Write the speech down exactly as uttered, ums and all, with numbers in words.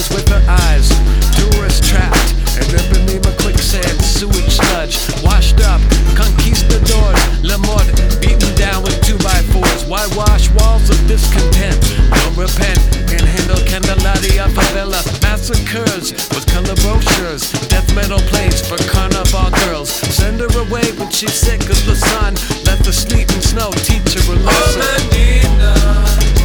Lost with her eyes, tourists trapped, and then beneath a quicksand, sewage sludge. Washed up, conquistadors, Le Mort, beaten down with two by fours. Whitewash walls of discontent, don't repent, can handle Candelaria favela. Massacres with color brochures, death metal plays for carnival girls. Send her away when she's sick of the sun, let the sleet and snow teach her a lesson. Oh, Medina.